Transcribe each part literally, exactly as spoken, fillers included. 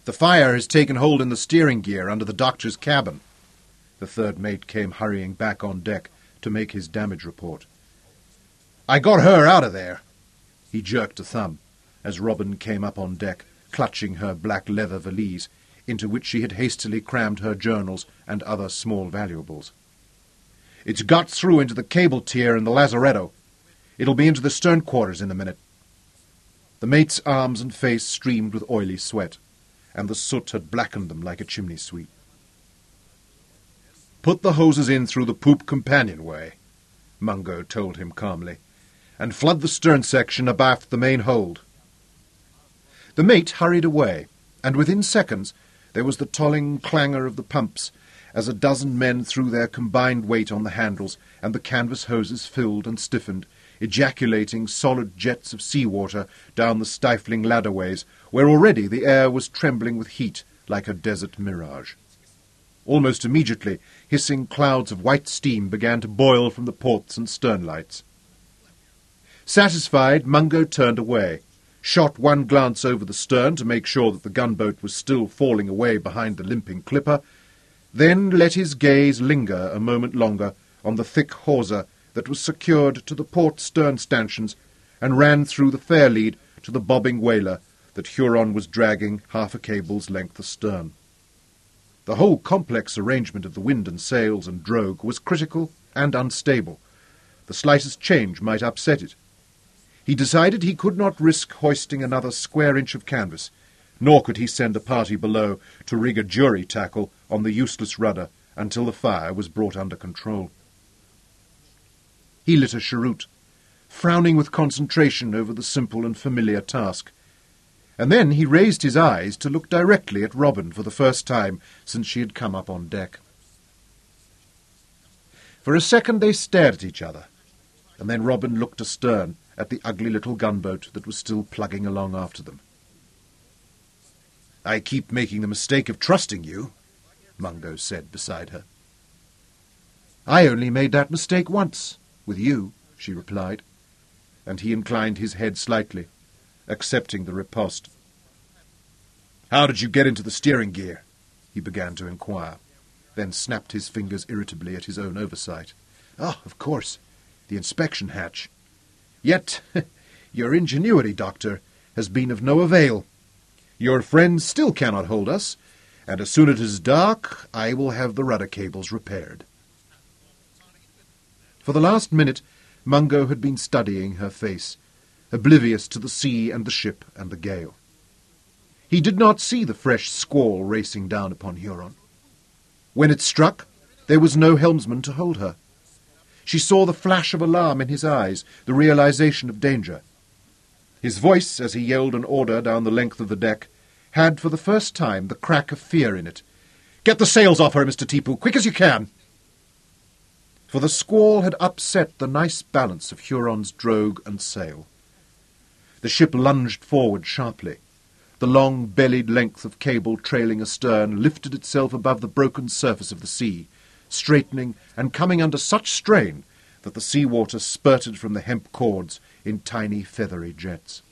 The fire has taken hold in the steering gear under the doctor's cabin. The third mate came hurrying back on deck to make his damage report. I got her out of there. He jerked a thumb as Robin came up on deck, clutching her black leather valise, into which she had hastily crammed her journals and other small valuables. It's got through into the cable tier in the lazaretto. It'll be into the stern quarters in a minute. The mate's arms and face streamed with oily sweat, and the soot had blackened them like a chimney sweep. Put the hoses in through the poop companionway, Mungo told him calmly, and flood the stern section abaft the main hold. The mate hurried away, and within seconds there was the tolling clangour of the pumps as a dozen men threw their combined weight on the handles, and the canvas hoses filled and stiffened, ejaculating solid jets of sea-water down the stifling ladderways, where already the air was trembling with heat like a desert mirage. Almost immediately, hissing clouds of white steam began to boil from the ports and stern lights. Satisfied, Mungo turned away, shot one glance over the stern to make sure that the gunboat was still falling away behind the limping clipper, then let his gaze linger a moment longer on the thick hawser that was secured to the port stern stanchions and ran through the fairlead to the bobbing whaler that Huron was dragging half a cable's length astern. The whole complex arrangement of the wind and sails and drogue was critical and unstable. The slightest change might upset it. He decided he could not risk hoisting another square inch of canvas, nor could he send a party below to rig a jury tackle on the useless rudder until the fire was brought under control. He lit a cheroot, frowning with concentration over the simple and familiar task, and then he raised his eyes to look directly at Robin for the first time since she had come up on deck. For a second they stared at each other, and then Robin looked astern at the ugly little gunboat that was still plugging along after them. "I keep making the mistake of trusting you," Mungo said beside her. "I only made that mistake once, with you," she replied, and he inclined his head slightly, accepting the riposte. "How did you get into the steering gear?" he began to inquire, then snapped his fingers irritably at his own oversight. "Ah, of course, the inspection hatch. Yet your ingenuity, Doctor, has been of no avail. Your friends still cannot hold us, and as soon as it is dark, I will have the rudder cables repaired." For the last minute, Mungo had been studying her face, oblivious to the sea and the ship and the gale. He did not see the fresh squall racing down upon Huron. When it struck, there was no helmsman to hold her. She saw the flash of alarm in his eyes, the realization of danger. His voice, as he yelled an order down the length of the deck, had for the first time the crack of fear in it. "Get the sails off her, Mister Tipu, quick as you can!" For the squall had upset the nice balance of Huron's drogue and sail. The ship lunged forward sharply. The long-bellied length of cable trailing astern lifted itself above the broken surface of the sea, straightening and coming under such strain that the sea-water spurted from the hemp cords in tiny feathery jets.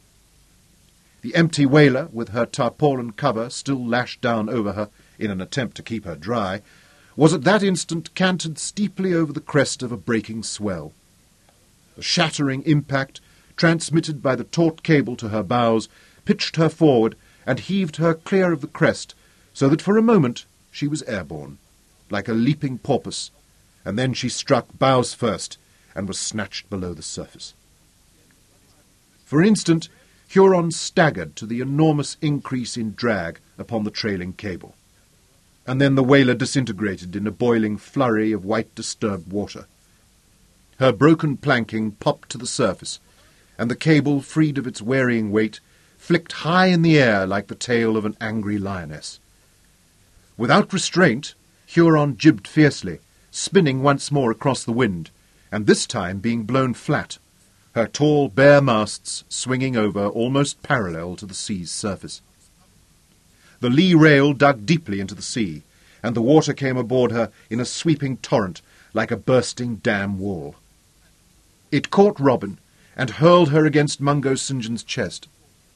The empty whaler, with her tarpaulin cover still lashed down over her in an attempt to keep her dry, was at that instant canted steeply over the crest of a breaking swell. The shattering impact, transmitted by the taut cable to her bows, pitched her forward and heaved her clear of the crest, so that for a moment she was airborne, like a leaping porpoise, and then she struck bows first and was snatched below the surface. For an instant, Huron staggered to the enormous increase in drag upon the trailing cable, and then the whaler disintegrated in a boiling flurry of white disturbed water. Her broken planking popped to the surface, and the cable, freed of its wearying weight, flicked high in the air like the tail of an angry lioness. Without restraint, Huron jibbed fiercely, spinning once more across the wind, and this time being blown flat, her tall, bare masts swinging over almost parallel to the sea's surface. The lee rail dug deeply into the sea, and the water came aboard her in a sweeping torrent like a bursting dam wall. It caught Robin and hurled her against Mungo St. John's chest.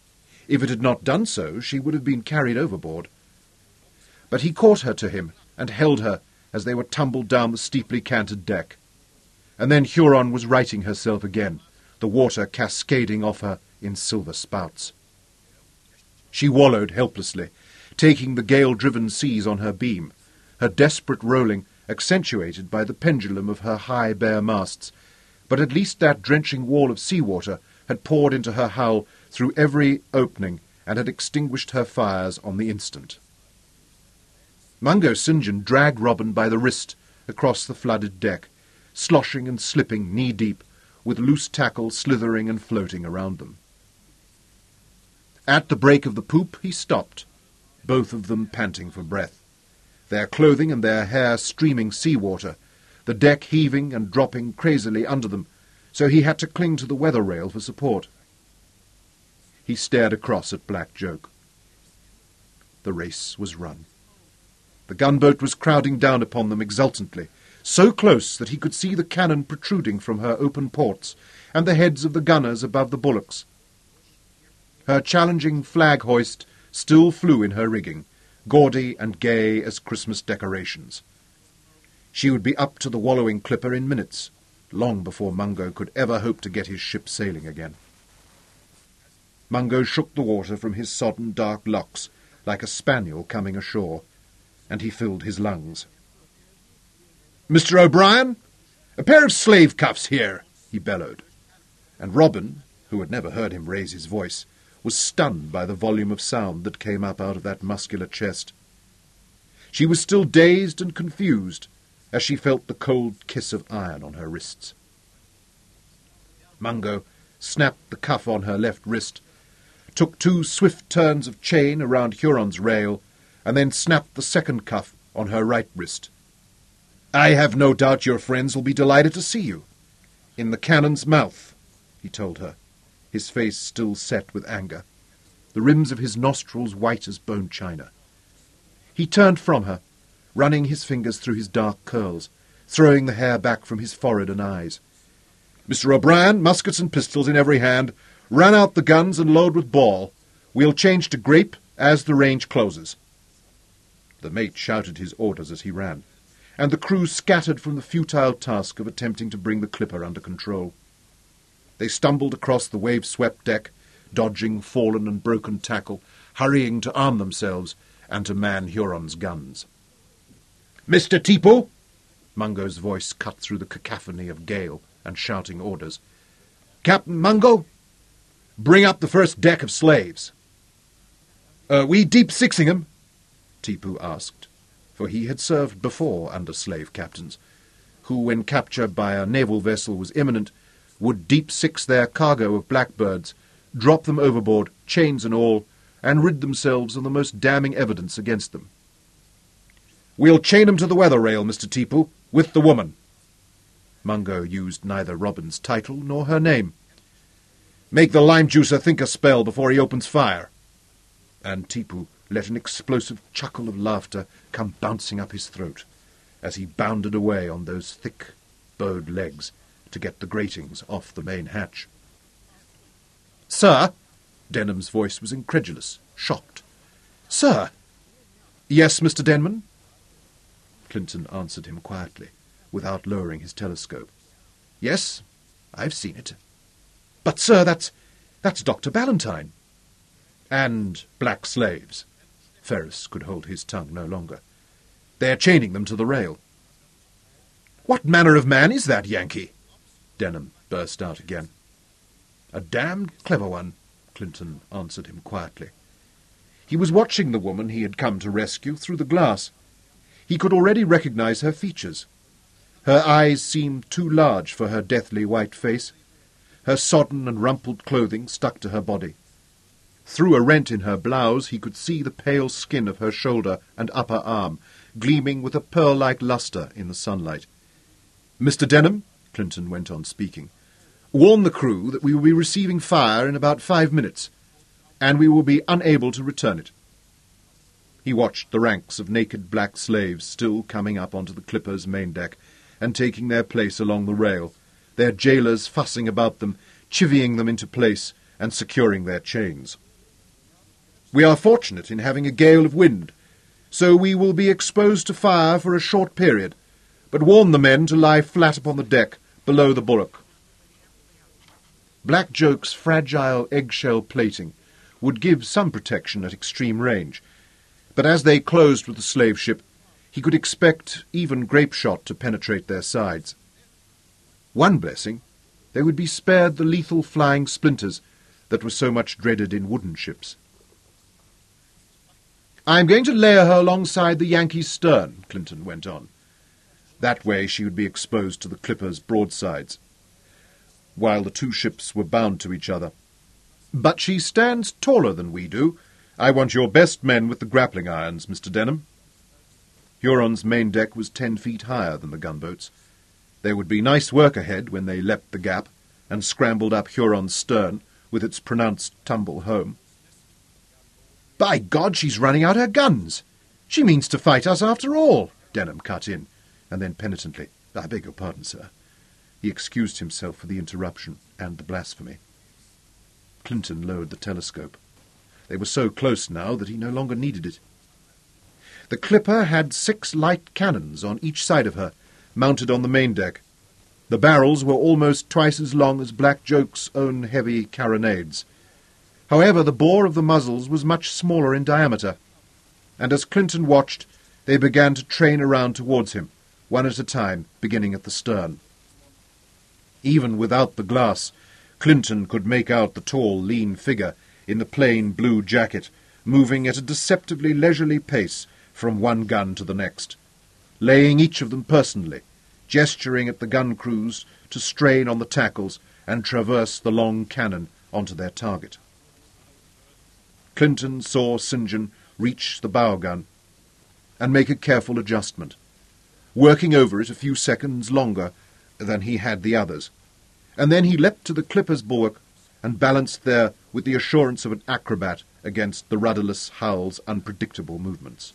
If it had not done so, she would have been carried overboard. But he caught her to him and held her as they were tumbled down the steeply canted deck. And then Huron was righting herself again, the water cascading off her in silver spouts. She wallowed helplessly, taking the gale-driven seas on her beam, her desperate rolling accentuated by the pendulum of her high bare masts, but at least that drenching wall of sea-water had poured into her hull through every opening and had extinguished her fires on the instant. Mungo St. John dragged Robin by the wrist across the flooded deck, sloshing and slipping knee-deep, with loose tackle slithering and floating around them. At the break of the poop he stopped, both of them panting for breath, their clothing and their hair streaming sea-water, the deck heaving and dropping crazily under them, so he had to cling to the weather rail for support. He stared across at Black Joke. The race was run. The gunboat was crowding down upon them exultantly, so close that he could see the cannon protruding from her open ports, and the heads of the gunners above the bulwarks. Her challenging flag hoist still flew in her rigging, gaudy and gay as Christmas decorations. She would be up to the wallowing clipper in minutes, long before Mungo could ever hope to get his ship sailing again. Mungo shook the water from his sodden dark locks like a spaniel coming ashore, and he filled his lungs. "Mister O'Brien, a pair of slave cuffs here," he bellowed, and Robin, who had never heard him raise his voice, was stunned by the volume of sound that came up out of that muscular chest. She was still dazed and confused as she felt the cold kiss of iron on her wrists. Mungo snapped the cuff on her left wrist, took two swift turns of chain around Huron's rail, and then snapped the second cuff on her right wrist. "I have no doubt your friends will be delighted to see you. In the cannon's mouth," he told her, his face still set with anger, the rims of his nostrils white as bone china. He turned from her, running his fingers through his dark curls, throwing the hair back from his forehead and eyes. "Mister O'Brien, muskets and pistols in every hand. Run out the guns and load with ball. We'll change to grape as the range closes." The mate shouted his orders as he ran, and the crew scattered from the futile task of attempting to bring the clipper under control. They stumbled across the wave-swept deck, dodging fallen and broken tackle, hurrying to arm themselves and to man Huron's guns. "Mister Teepo!" Mungo's voice cut through the cacophony of gale and shouting orders. "Captain Mungo, bring up the first deck of slaves." "Are we deep-sixing 'em?" Teepo asked, for he had served before under slave captains, who, when capture by a naval vessel was imminent, would deep-six their cargo of blackbirds, drop them overboard, chains and all, and rid themselves of the most damning evidence against them. "We'll chain 'em to the weather rail, Mister Teepo, with the woman." Mungo used neither Robin's title nor her name. "Make the lime-juicer think a spell before he opens fire." And Teepo let an explosive chuckle of laughter come bouncing up his throat as he bounded away on those thick, bowed legs to get the gratings off the main hatch. "Sir?" Denham's voice was incredulous, shocked. "Sir?" "Yes, Mister Denman?" Clinton answered him quietly, without lowering his telescope. "Yes, I've seen it." "But, sir, that's... that's Doctor Ballantyne." "And black slaves." Ferris could hold his tongue no longer. "They're chaining them to the rail." "What manner of man is that Yankee?" Denham burst out again. "A damned clever one," Clinton answered him quietly. He was watching the woman he had come to rescue through the glass. He could already recognize her features. Her eyes seemed too large for her deathly white face. Her sodden and rumpled clothing stuck to her body. Through a rent in her blouse he could see the pale skin of her shoulder and upper arm, gleaming with a pearl-like lustre in the sunlight. "Mister Denham," Clinton went on speaking, "warn the crew that we will be receiving fire in about five minutes, and we will be unable to return it." He watched the ranks of naked black slaves still coming up onto the clipper's main deck and taking their place along the rail, their jailers fussing about them, chivying them into place and securing their chains. We are fortunate in having a gale of wind, so we will be exposed to fire for a short period, but warn the men to lie flat upon the deck below the bulwark. Black Joke's fragile eggshell plating would give some protection at extreme range, but as they closed with the slave ship, he could expect even grape shot to penetrate their sides. One blessing, they would be spared the lethal flying splinters that were so much dreaded in wooden ships. "I am going to layer her alongside the Yankee's stern," Clinton went on. That way she would be exposed to the clipper's broadsides, while the two ships were bound to each other. "But she stands taller than we do. I want your best men with the grappling irons, Mister Denham." Huron's main deck was ten feet higher than the gunboats. There would be nice work ahead when they leapt the gap and scrambled up Huron's stern with its pronounced tumble home. "By God, she's running out her guns! She means to fight us after all," Denham cut in, and then penitently, "I beg your pardon, sir." He excused himself for the interruption and the blasphemy. Clinton lowered the telescope. They were so close now that he no longer needed it. The clipper had six light cannons on each side of her, mounted on the main deck. The barrels were almost twice as long as Black Joke's own heavy carronades. However, the bore of the muzzles was much smaller in diameter, and as Clinton watched, they began to train around towards him, one at a time, beginning at the stern. Even without the glass, Clinton could make out the tall, lean figure in the plain blue jacket, moving at a deceptively leisurely pace from one gun to the next, laying each of them personally, gesturing at the gun crews to strain on the tackles and traverse the long cannon onto their target. Clinton saw Saint John reach the bow gun and make a careful adjustment, working over it a few seconds longer than he had the others, and then he leapt to the clipper's bulwark and balanced there with the assurance of an acrobat against the rudderless hull's unpredictable movements.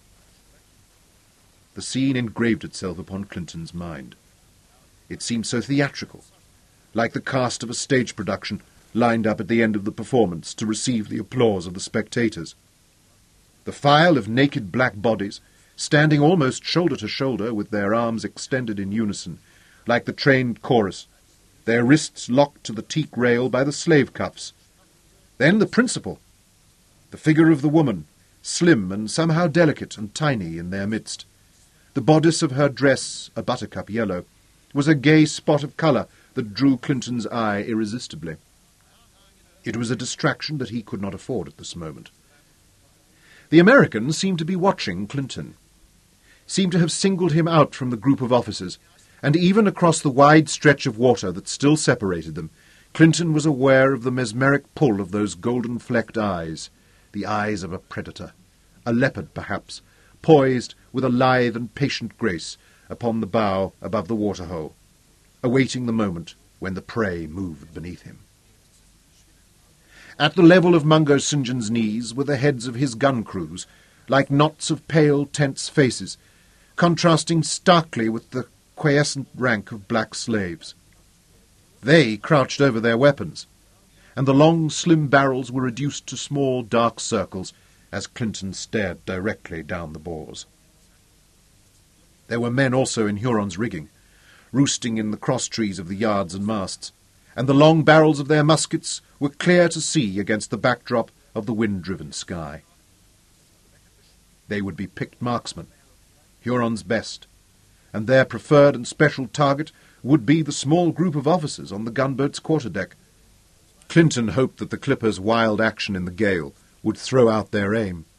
The scene engraved itself upon Clinton's mind. It seemed so theatrical, like the cast of a stage production lined up at the end of the performance to receive the applause of the spectators. The file of naked black bodies, standing almost shoulder to shoulder with their arms extended in unison, like the trained chorus, their wrists locked to the teak rail by the slave cuffs. Then the principal, the figure of the woman, slim and somehow delicate and tiny in their midst. The bodice of her dress, a buttercup yellow, was a gay spot of colour that drew Clinton's eye irresistibly. It was a distraction that he could not afford at this moment. The Americans seemed to be watching Clinton, seemed to have singled him out from the group of officers, and even across the wide stretch of water that still separated them, Clinton was aware of the mesmeric pull of those golden-flecked eyes, the eyes of a predator, a leopard perhaps, poised with a lithe and patient grace upon the bow above the waterhole, awaiting the moment when the prey moved beneath him. At the level of Mungo Saint John's knees were the heads of his gun crews, like knots of pale, tense faces, contrasting starkly with the quiescent rank of black slaves. They crouched over their weapons, and the long, slim barrels were reduced to small, dark circles as Clinton stared directly down the bores. There were men also in Huron's rigging, roosting in the cross-trees of the yards and masts, and the long barrels of their muskets were clear to see against the backdrop of the wind-driven sky. They would be picked marksmen, Huron's best, and their preferred and special target would be the small group of officers on the gunboat's quarter-deck. Clinton hoped that the clipper's wild action in the gale would throw out their aim,